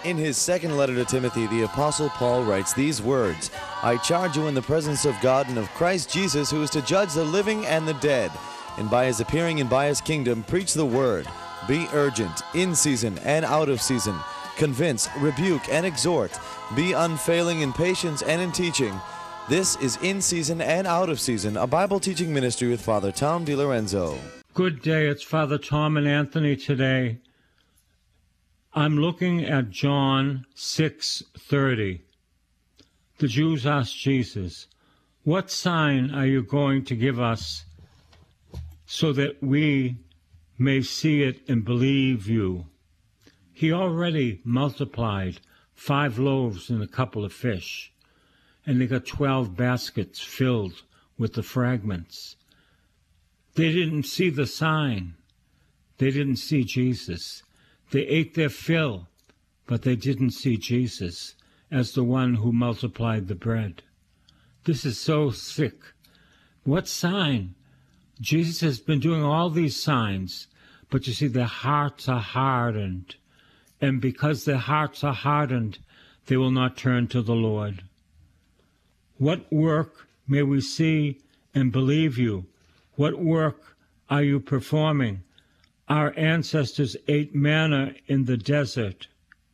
In his second letter to Timothy, the Apostle Paul writes these words, I charge you in the presence of God and of Christ Jesus, who is to judge the living and the dead, and by his appearing and by his kingdom, preach the word. Be urgent, in season and out of season. Convince, rebuke, and exhort. Be unfailing in patience and in teaching. This is In Season and Out of Season, a Bible teaching ministry with Father Tom DiLorenzo. Good day, it's Father Tom and Anthony today. I'm looking at John 6:30. The Jews asked Jesus, what sign are you going to give us so that we may see it and believe you? He already multiplied 5 loaves and a couple of fish, and they got 12 baskets filled with the fragments. They didn't see the sign. They didn't see Jesus. They ate their fill, but they didn't see Jesus as the one who multiplied the bread. This is so sick. What sign? Jesus has been doing all these signs, but you see, their hearts are hardened. And because their hearts are hardened, they will not turn to the Lord. What work may we see and believe you? What work are you performing? Our ancestors ate manna in the desert.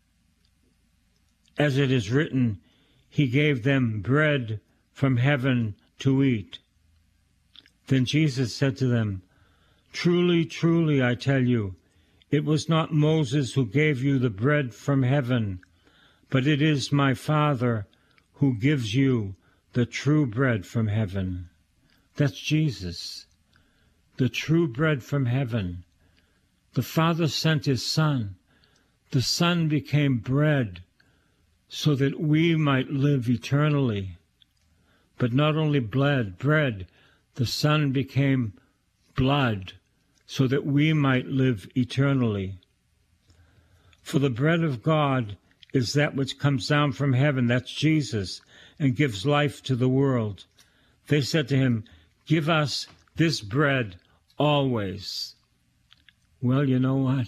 As it is written, he gave them bread from heaven to eat. Then Jesus said to them, truly, truly, I tell you, it was not Moses who gave you the bread from heaven, but it is my Father who gives you the true bread from heaven. That's Jesus, the true bread from heaven. The Father sent his Son. The Son became bread so that we might live eternally. But not only bread, the Son became blood so that we might live eternally. For the bread of God is that which comes down from heaven, that's Jesus, and gives life to the world. They said to him, give us this bread always. Well, you know what?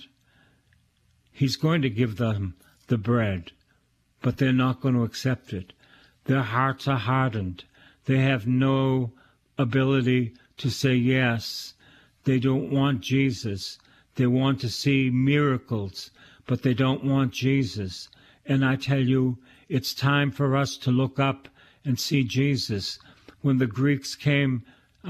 He's going to give them the bread, but they're not going to accept it. Their hearts are hardened. They have no ability to say yes. They don't want Jesus. They want to see miracles, but they don't want Jesus. And I tell you, it's time for us to look up and see Jesus. When the Greeks came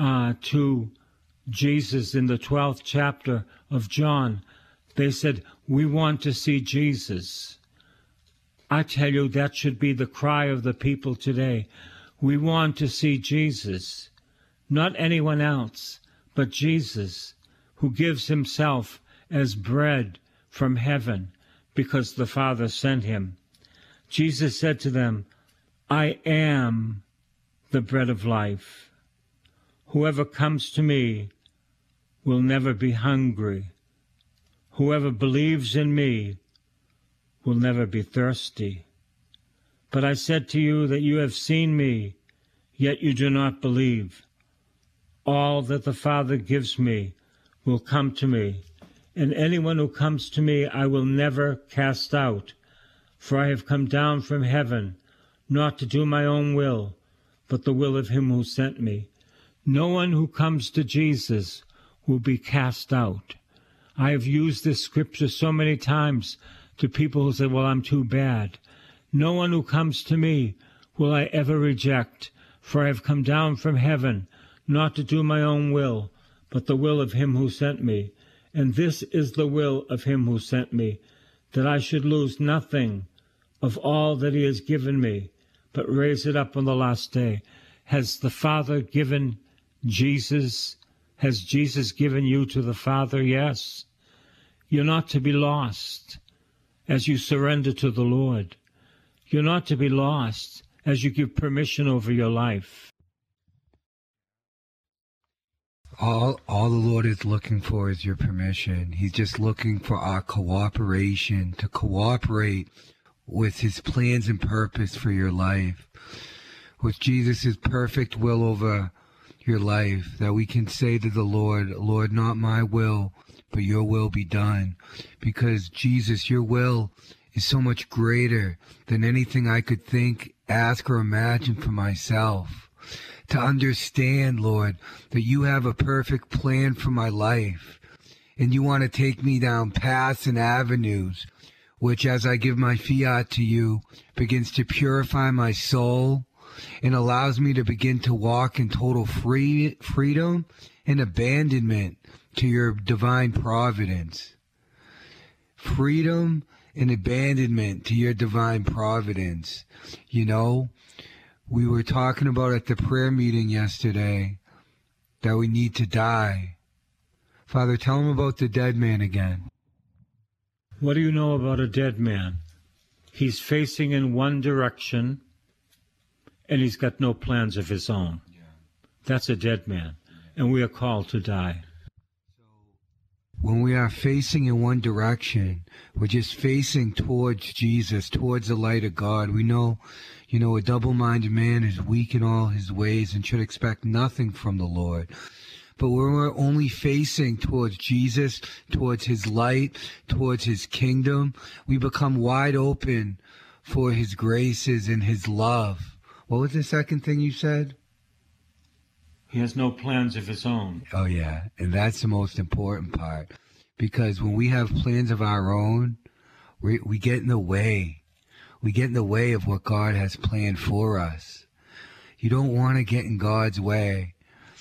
to Jesus in the 12th chapter of John, they said, we want to see Jesus. I tell you, that should be the cry of the people today. We want to see Jesus, not anyone else, but Jesus, who gives himself as bread from heaven because the Father sent him. Jesus said to them, I am the bread of life. Whoever comes to me will never be hungry. Whoever believes in me will never be thirsty. But I said to you that you have seen me, yet you do not believe. All that the Father gives me will come to me, and anyone who comes to me I will never cast out. For I have come down from heaven, not to do my own will, but the will of him who sent me. No one who comes to Jesus will be cast out. I have used this scripture so many times to people who say, well, I'm too bad. No one who comes to me will I ever reject, for I have come down from heaven, not to do my own will, but the will of him who sent me. And this is the will of him who sent me, that I should lose nothing of all that he has given me, but raise it up on the last day. Has the Father given Jesus? Has Jesus given you to the Father? Yes. You're not to be lost as you surrender to the Lord. You're not to be lost as you give permission over your life. All the Lord is looking for is your permission. He's just looking for our cooperation, to cooperate with his plans and purpose for your life, with Jesus' perfect will over your life, that we can say to the Lord, Lord, not my will, but your will be done. Because Jesus, your will is so much greater than anything I could think, ask, or imagine for myself. To understand, Lord, that you have a perfect plan for my life, and you want to take me down paths and avenues, which, as I give my fiat to you, begins to purify my soul and allows me to begin to walk in total freedom and abandonment to your divine providence. Freedom and abandonment to your divine providence. You know, we were talking about at the prayer meeting yesterday that we need to die. Father, tell him about the dead man again. What do you know about a dead man? He's facing in one direction, and he's got no plans of his own. Yeah. That's a dead man, and we are called to die. When we are facing in one direction, we're just facing towards Jesus, towards the light of God. We know, a double-minded man is weak in all his ways and should expect nothing from the Lord. But when we're only facing towards Jesus, towards his light, towards his kingdom, we become wide open for his graces and his love. What was the second thing you said? He has no plans of his own. Oh, yeah. And that's the most important part. Because when we have plans of our own, we get in the way. We get in the way of what God has planned for us. You don't want to get in God's way.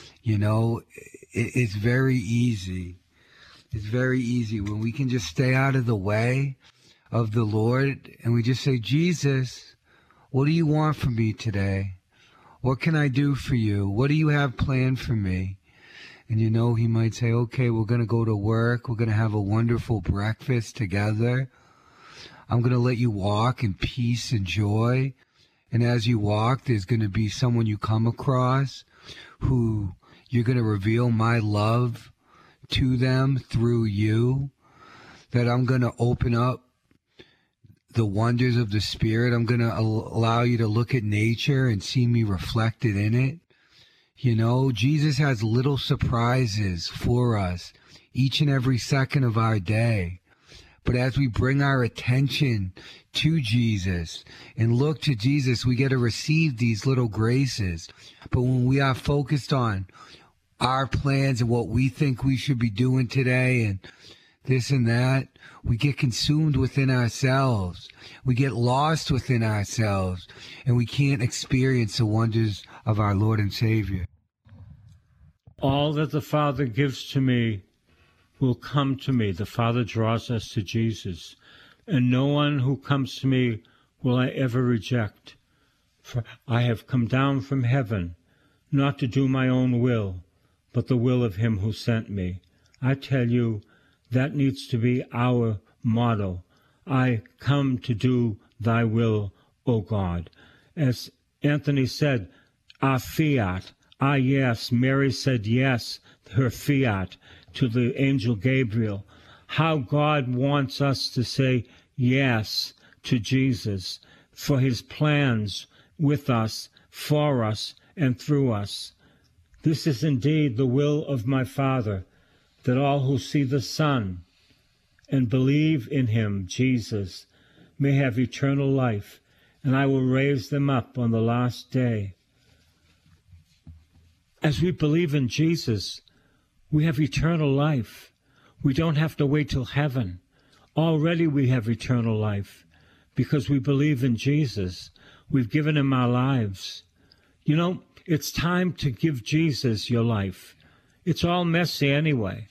It's very easy. It's very easy when we can just stay out of the way of the Lord and we just say, Jesus, what do you want from me today? What can I do for you? What do you have planned for me? And he might say, okay, we're going to go to work. We're going to have a wonderful breakfast together. I'm going to let you walk in peace and joy. And as you walk, there's going to be someone you come across who you're going to reveal my love to them through you, that I'm going to open up the wonders of the Spirit. I'm going to allow you to look at nature and see me reflected in it. Jesus has little surprises for us each and every second of our day. But as we bring our attention to Jesus and look to Jesus, we get to receive these little graces. But when we are focused on our plans and what we think we should be doing today and this and that, we get consumed within ourselves. We get lost within ourselves, and we can't experience the wonders of our Lord and Savior. All that the Father gives to me will come to me. The Father draws us to Jesus, and no one who comes to me will I ever reject. For I have come down from heaven, not to do my own will, but the will of him who sent me. I tell you, that needs to be our motto. I come to do thy will, O God. As Anthony said, our fiat, our yes. Mary said yes, her fiat, to the angel Gabriel. How God wants us to say yes to Jesus for his plans with us, for us, and through us. This is indeed the will of my Father, that all who see the Son and believe in him, Jesus, may have eternal life, and I will raise them up on the last day. As we believe in Jesus, we have eternal life. We don't have to wait till heaven. Already we have eternal life because we believe in Jesus. We've given him our lives. It's time to give Jesus your life. It's all messy anyway.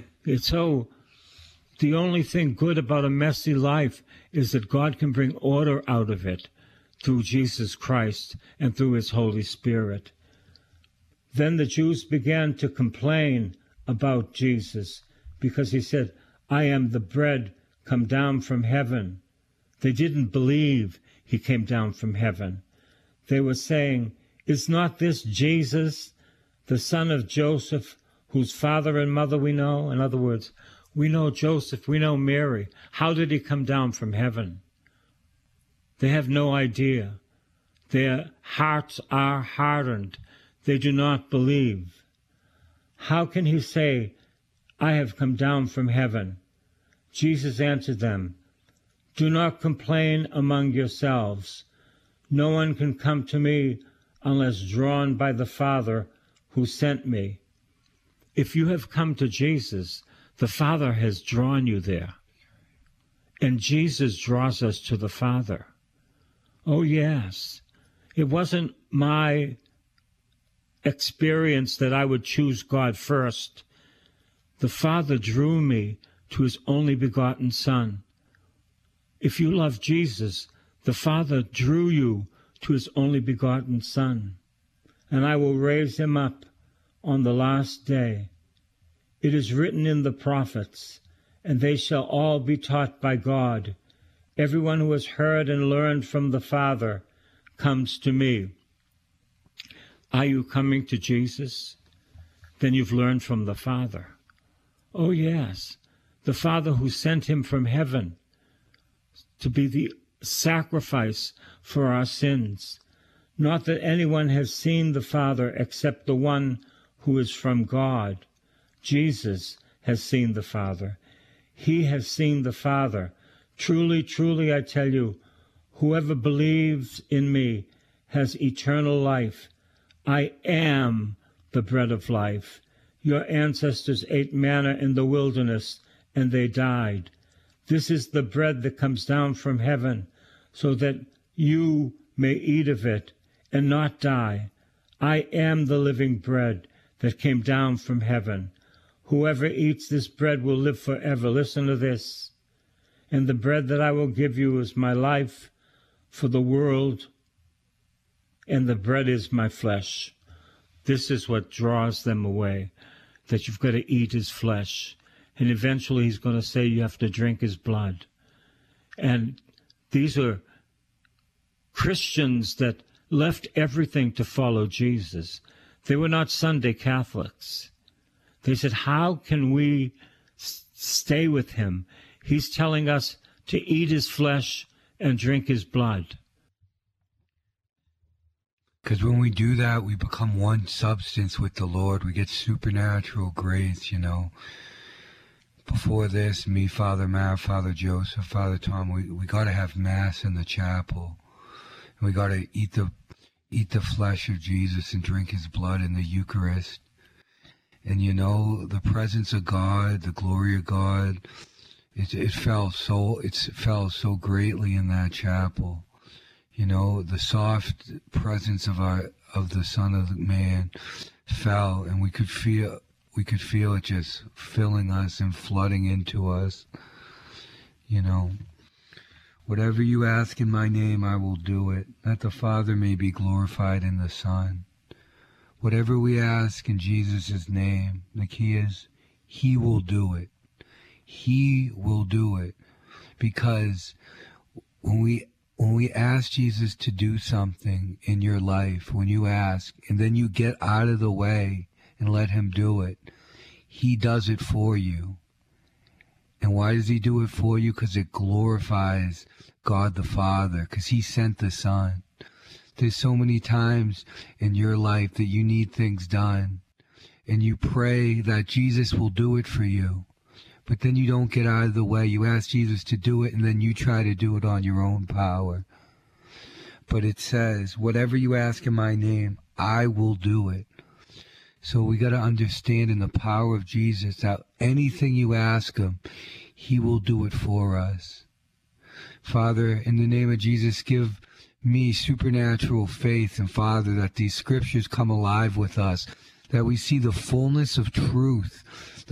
The only thing good about a messy life is that God can bring order out of it through Jesus Christ and through his Holy Spirit. Then the Jews began to complain about Jesus because he said, I am the bread come down from heaven. They didn't believe he came down from heaven. They were saying, is not this Jesus, the son of Joseph, whose father and mother we know? In other words, we know Joseph, we know Mary. How did he come down from heaven? They have no idea. Their hearts are hardened. They do not believe. How can he say, I have come down from heaven? Jesus answered them, Do not complain among yourselves. No one can come to me unless drawn by the Father who sent me. If you have come to Jesus, the Father has drawn you there. And Jesus draws us to the Father. Oh, yes. It wasn't my experience that I would choose God first. The Father drew me to his only begotten Son. If you love Jesus, the Father drew you to his only begotten Son, and I will raise him up on the last day. It is written in the prophets, and they shall all be taught by God. Everyone who has heard and learned from the Father comes to me. Are you coming to Jesus? Then you've learned from the Father. Oh, yes, the Father who sent him from heaven to be the sacrifice for our sins. Not that anyone has seen the Father except the one who is from God. Jesus has seen the Father. He has seen the Father. Truly, truly, I tell you, whoever believes in me has eternal life. I am the bread of life. Your ancestors ate manna in the wilderness, and they died. This is the bread that comes down from heaven, so that you may eat of it and not die. I am the living bread that came down from heaven. Whoever eats this bread will live forever. Listen to this. And the bread that I will give you is my life for the world, and the bread is my flesh. This is what draws them away, that you've got to eat his flesh. And eventually he's going to say you have to drink his blood. And these are Christians that left everything to follow Jesus. They were not Sunday Catholics. They said, how can we stay with him? He's telling us to eat his flesh and drink his blood. Because when we do that, we become one substance with the Lord. We get supernatural grace, you know. Before this, me, Father Matt, Father Joseph, Father Tom, we got to have Mass in the chapel. And we got to eat the flesh of Jesus and drink his blood in the Eucharist. And you know, the presence of God, the glory of God, it fell so greatly in that chapel. You know, the soft presence of the Son of Man fell, and we could feel it just filling us and flooding into us. You know, whatever you ask in my name, I will do it, that the Father may be glorified in the Son. Whatever we ask in Jesus' name, the key is, he will do it. He will do it. Because when we ask Jesus to do something in your life, when you ask, and then you get out of the way and let him do it, he does it for you. And why does he do it for you? Because it glorifies God the Father, because he sent the Son. There's so many times in your life that you need things done, and you pray that Jesus will do it for you. But then you don't get out of the way. You ask Jesus to do it, and then you try to do it on your own power. But it says, whatever you ask in my name, I will do it. So we got to understand in the power of Jesus that anything you ask him, he will do it for us. Father, in the name of Jesus, give me supernatural faith, and Father, that these scriptures come alive with us, that we see the fullness of truth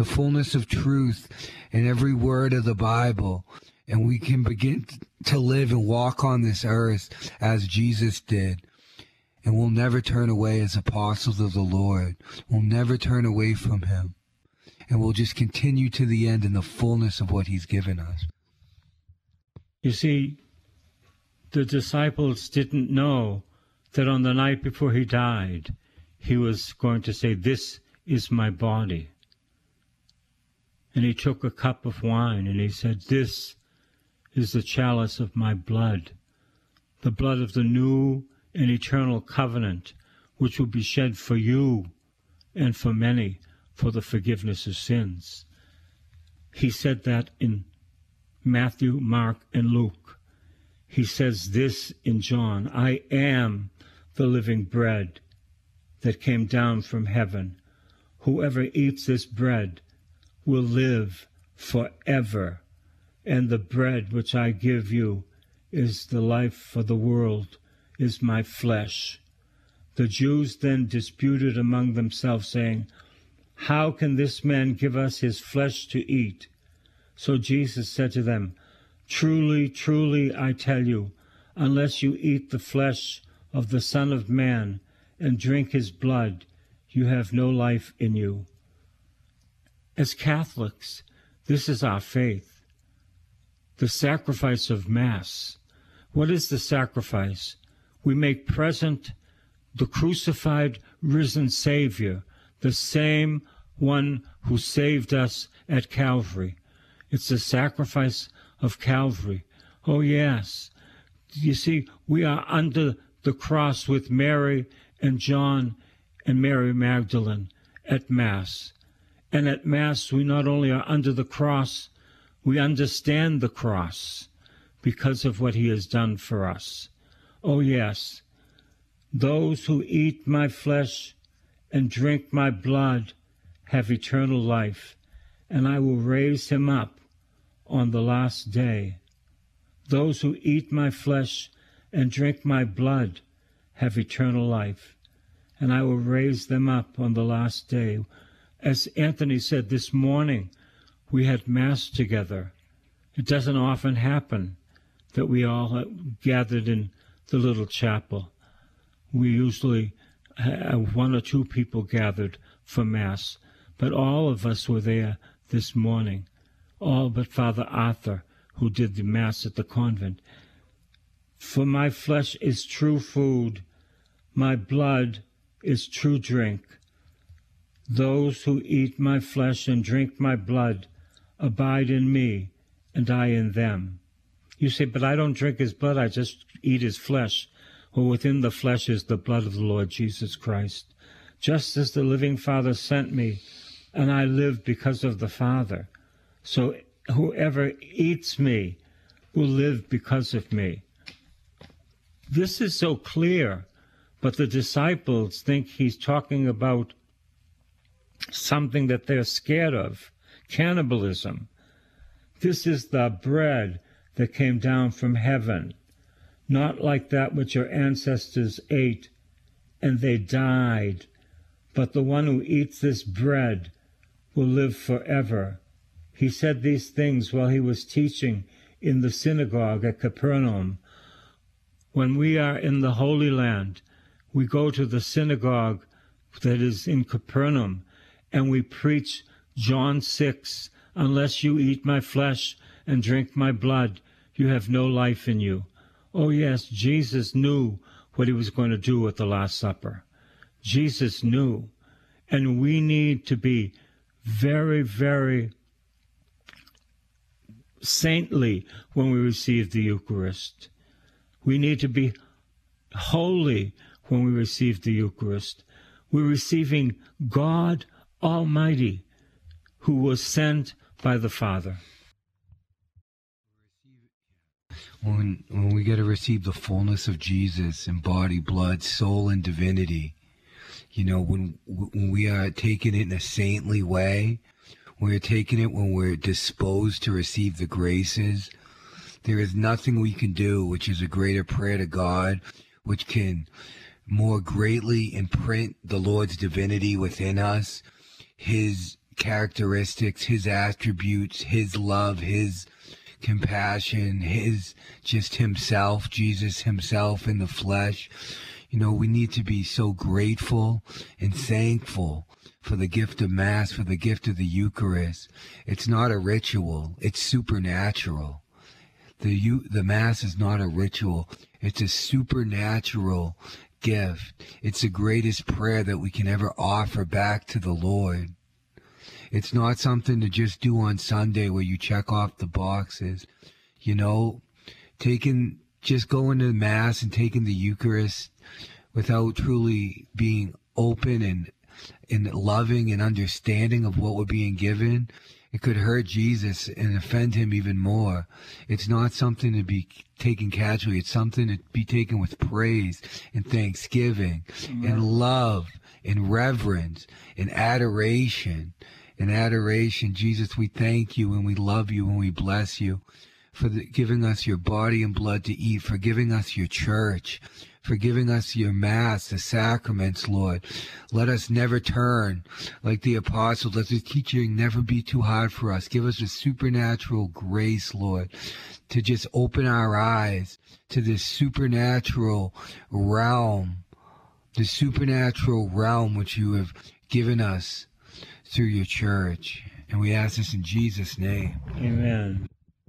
in every word of the Bible, and we can begin to live and walk on this earth as Jesus did. And we'll never turn away as apostles of the Lord. We'll never turn away from him. And we'll just continue to the end in the fullness of what he's given us. You see, the disciples didn't know that on the night before he died, he was going to say, "This is my body." And he took a cup of wine and he said, "This is the chalice of my blood, the blood of the new and eternal covenant, which will be shed for you and for many for the forgiveness of sins." He said that in Matthew, Mark, and Luke. He says this in John, I am the living bread that came down from heaven. Whoever eats this bread will live forever. And the bread which I give you is the life for the world, is my flesh. The Jews then disputed among themselves, saying, how can this man give us his flesh to eat? So Jesus said to them, truly, truly, I tell you, unless you eat the flesh of the Son of Man and drink his blood, you have no life in you. As Catholics, this is our faith. The sacrifice of Mass. What is the sacrifice? We make present the crucified, risen Savior, the same one who saved us at Calvary. It's the sacrifice of Calvary. Oh, yes. You see, we are under the cross with Mary and John and Mary Magdalene at Mass. And at Mass, we not only are under the cross, we understand the cross because of what he has done for us. Oh, yes. Those who eat my flesh and drink my blood have eternal life, and I will raise him up on the last day. Those who eat my flesh and drink my blood have eternal life, and I will raise them up on the last day. As Anthony said this morning, we had Mass together. It doesn't often happen that we all gathered in the little chapel. We usually have one or two people gathered for Mass, but all of us were there this morning, all but Father Arthur, who did the Mass at the convent. For my flesh is true food, my blood is true drink. Those who eat my flesh and drink my blood abide in me, and I in them. You say, but I don't drink his blood, I just eat his flesh. Well, within the flesh is the blood of the Lord Jesus Christ. Just as the living Father sent me, and I live because of the Father. So whoever eats me will live because of me. This is so clear, but the disciples think he's talking about something that they're scared of, cannibalism. This is the bread that came down from heaven, not like that which your ancestors ate, and they died, but the one who eats this bread will live forever. He said these things while he was teaching in the synagogue at Capernaum. When we are in the Holy Land, we go to the synagogue that is in Capernaum, and we preach John 6, unless you eat my flesh and drink my blood, you have no life in you. Oh yes, Jesus knew what he was going to do at the Last Supper. Jesus knew. And we need to be very, very saintly when we receive the Eucharist. We need to be holy when we receive the Eucharist. We're receiving God Almighty, who was sent by the Father. When we get to receive the fullness of Jesus in body, blood, soul, and divinity, you know, when we are taking it in a saintly way, we're taking it when we're disposed to receive the graces, there is nothing we can do which is a greater prayer to God, which can more greatly imprint the Lord's divinity within us, his characteristics, his attributes, his love, his compassion, his just himself, Jesus himself in the flesh. You know, we need to be so grateful and thankful for the gift of Mass, for the gift of the Eucharist. It's not a ritual, it's supernatural. The Mass is not a ritual, it's a supernatural gift. It's the greatest prayer that we can ever offer back to the Lord. It's not something to just do on Sunday where you check off the boxes. You know, just going to Mass and taking the Eucharist without truly being open and loving and understanding of what we're being given, It could hurt Jesus and offend him even more. It's not something to be taken casually. It's something to be taken with praise and thanksgiving and love and reverence and adoration. In adoration, Jesus, we thank you and we love you and we bless you for giving us your body and blood to eat, for giving us your church, for giving us your mass, the sacraments, Lord. Let us never turn like the apostles. Let the teaching never be too hard for us. Give us a supernatural grace, Lord, to just open our eyes to this supernatural realm, the supernatural realm which you have given us through your church. And we ask this in Jesus' name. Amen.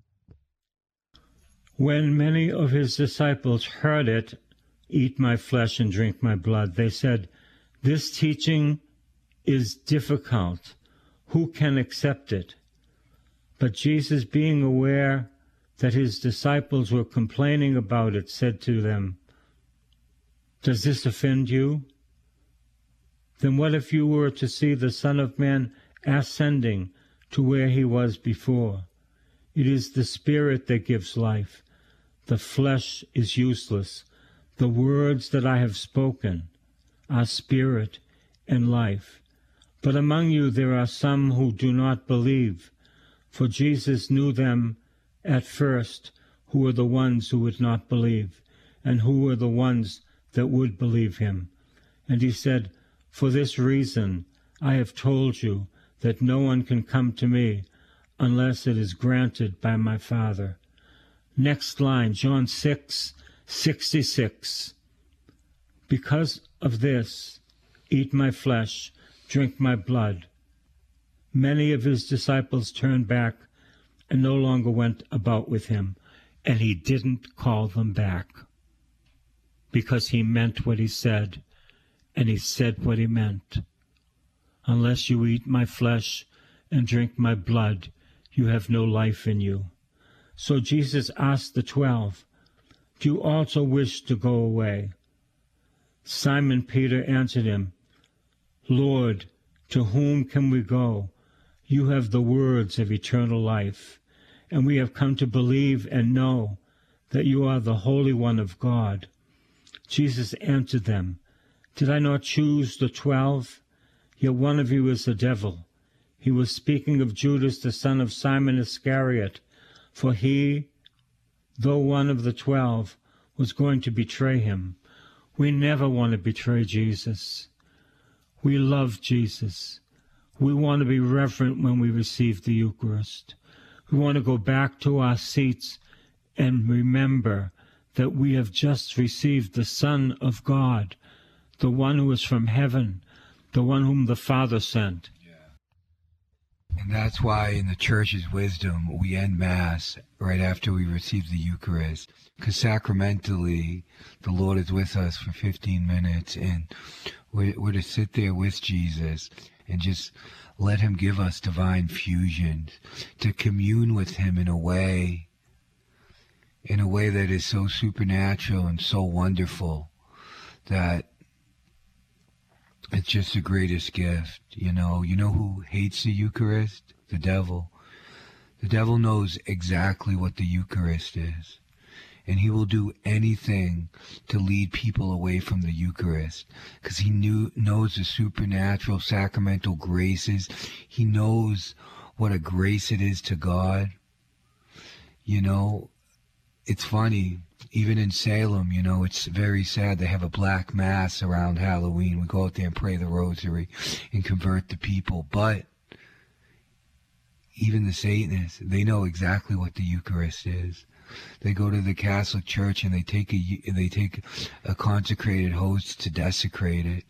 When many of his disciples heard it, "Eat my flesh and drink my blood," they said, "This teaching is difficult. Who can accept it?" But Jesus, being aware that his disciples were complaining about it, said to them, "Does this offend you? Then what if you were to see the Son of Man ascending to where he was before? It is the Spirit that gives life. The flesh is useless. The words that I have spoken are spirit and life. But among you there are some who do not believe." For Jesus knew them at first, who were the ones who would not believe, and who were the ones that would believe him. And he said, "For this reason I have told you that no one can come to me unless it is granted by my Father." Next line, John 6:66. "Because of this, eat my flesh, drink my blood." Many of his disciples turned back and no longer went about with him, and he didn't call them back, because he meant what he said, and he said what he meant. "Unless you eat my flesh and drink my blood, you have no life in you." So Jesus asked the 12, "Do you also wish to go away?" Simon Peter answered him, "Lord, to whom can we go? You have the words of eternal life, and we have come to believe and know that you are the Holy One of God." Jesus answered them, "Did I not choose the 12? Yet one of you is the devil." He was speaking of Judas, the son of Simon Iscariot, for he, though one of the 12, was going to betray him. We never want to betray Jesus. We love Jesus. We want to be reverent when we receive the Eucharist. We want to go back to our seats and remember that we have just received the Son of God, the one who is from heaven, the one whom the Father sent. And that's why in the Church's wisdom, we end Mass right after we receive the Eucharist. Because sacramentally, the Lord is with us for 15 minutes, and we're to sit there with Jesus and just let him give us divine fusions, to commune with him in a way that is so supernatural and so wonderful that it's just the greatest gift. You know who hates the Eucharist? The devil. The devil knows exactly what the Eucharist is, and he will do anything to lead people away from the Eucharist, because he knows the supernatural sacramental graces. He knows what a grace it is to God. It's funny, even in Salem, it's very sad. They have a black mass around Halloween. We go out there and pray the rosary and convert the people. But even the Satanists, they know exactly what the Eucharist is. They go to the Catholic Church and they take a consecrated host to desecrate it.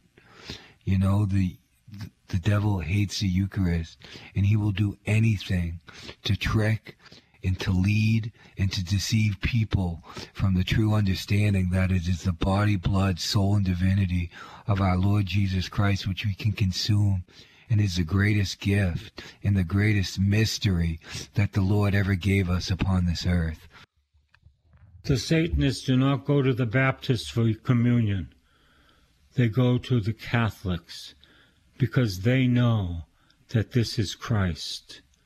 The devil hates the Eucharist, and he will do anything to trick and to lead and to deceive people from the true understanding that it is the body, blood, soul, and divinity of our Lord Jesus Christ which we can consume, and is the greatest gift and the greatest mystery that the Lord ever gave us upon this earth. The Satanists do not go to the Baptists for communion. They go to the Catholics because they know that this is Christ.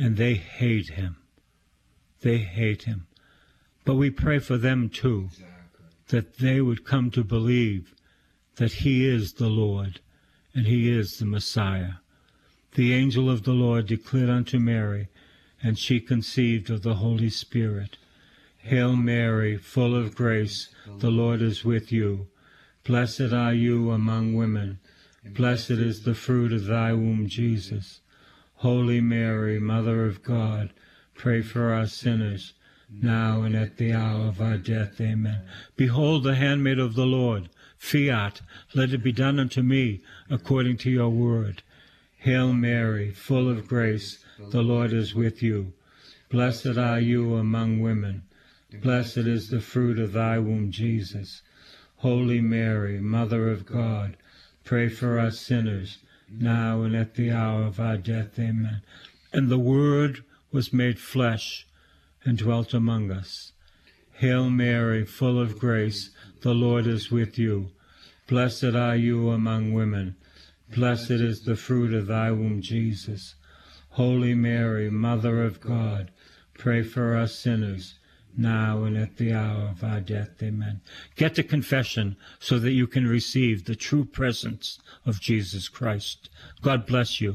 and they hate him. They hate him. But we pray for them too, that they would come to believe that he is the Lord and he is the Messiah. The angel of the Lord declared unto Mary, and she conceived of the Holy Spirit. Hail Mary, full of grace, the Lord is with you. Blessed are you among women. Blessed is the fruit of thy womb, Jesus. Holy Mary, Mother of God, pray for us sinners, now and at the hour of our death. Amen. Behold the handmaid of the Lord. Fiat, let it be done unto me according to your word. Hail Mary, full of grace, the Lord is with you. Blessed are you among women. Blessed is the fruit of thy womb, Jesus. Holy Mary, Mother of God, pray for us sinners, now and at the hour of our death. Amen. And the Word was made flesh and dwelt among us. Hail Mary, full of grace, the Lord is with you. Blessed are you among women. Blessed is the fruit of thy womb, Jesus. Holy Mary, Mother of God, pray for us sinners, now and at the hour of our death. Amen. Get to confession so that you can receive the true presence of Jesus Christ. God bless you.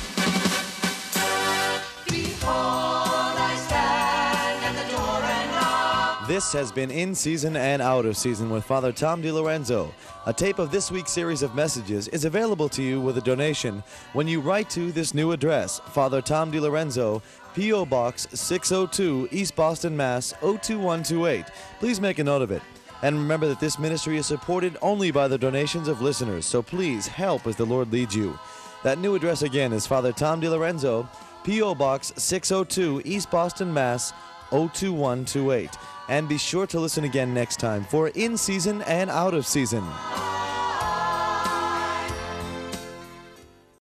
This has been In Season and Out of Season with Father Tom DiLorenzo. A tape of this week's series of messages is available to you with a donation when you write to this new address, Father Tom DiLorenzo, P.O. Box 602, East Boston, Mass. 02128. Please make a note of it. And remember that this ministry is supported only by the donations of listeners, so please help as the Lord leads you. That new address again is Father Tom DiLorenzo, P.O. Box 602, East Boston, Mass. 02128. And be sure to listen again next time for In Season and Out of Season.